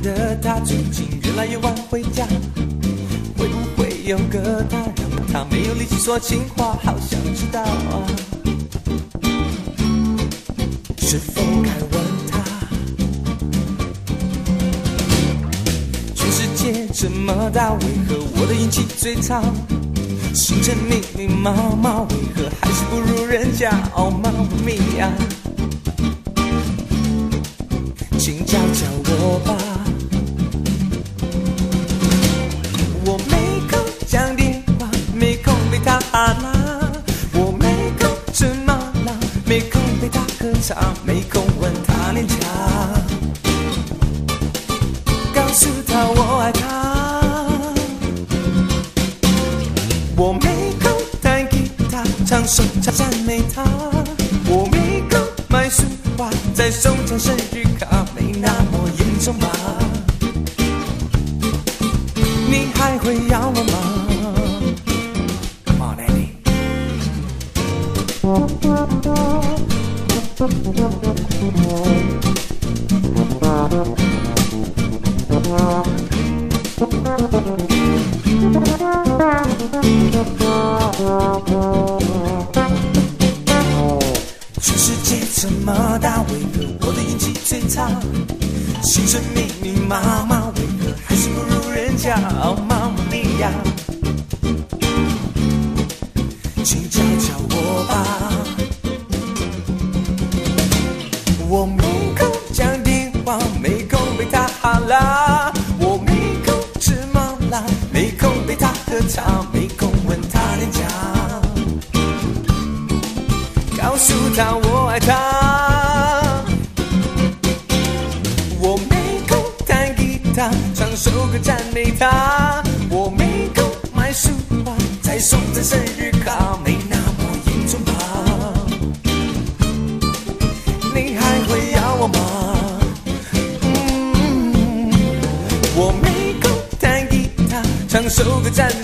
的他最近越来越晚回家，会不会有个他让他没有力气说情话？好想知道是否该问他，全世界这么大，为何我的运气最差？行程密密麻麻，为何还是不如人家？哦，妈咪呀，请教教我吧。我没空讲电话，没空陪他哈拉，我没空吃麻辣，没空陪他喝茶，没空问他脸颊，告诉他我爱他。我没空弹吉他，唱首唱赞美他，我没空买束花，再送张生日卡，没那么严重吧？你还会要我吗 ？Come on, Andy。全世界这么大，为何我的运气最差？行程密密麻麻，为何还是不如人家？哦，妈妈咪呀，请教教我吧。我没空讲电话，没空陪他哈拉，我没空吃麻辣，没空陪他喝茶，没空问他脸颊，告诉他我爱他。我没空弹吉他，唱首歌赞美他，我没空买束花，再送张生日卡，没那么严重吧？你还会要我吗？我没空弹吉他，唱首歌赞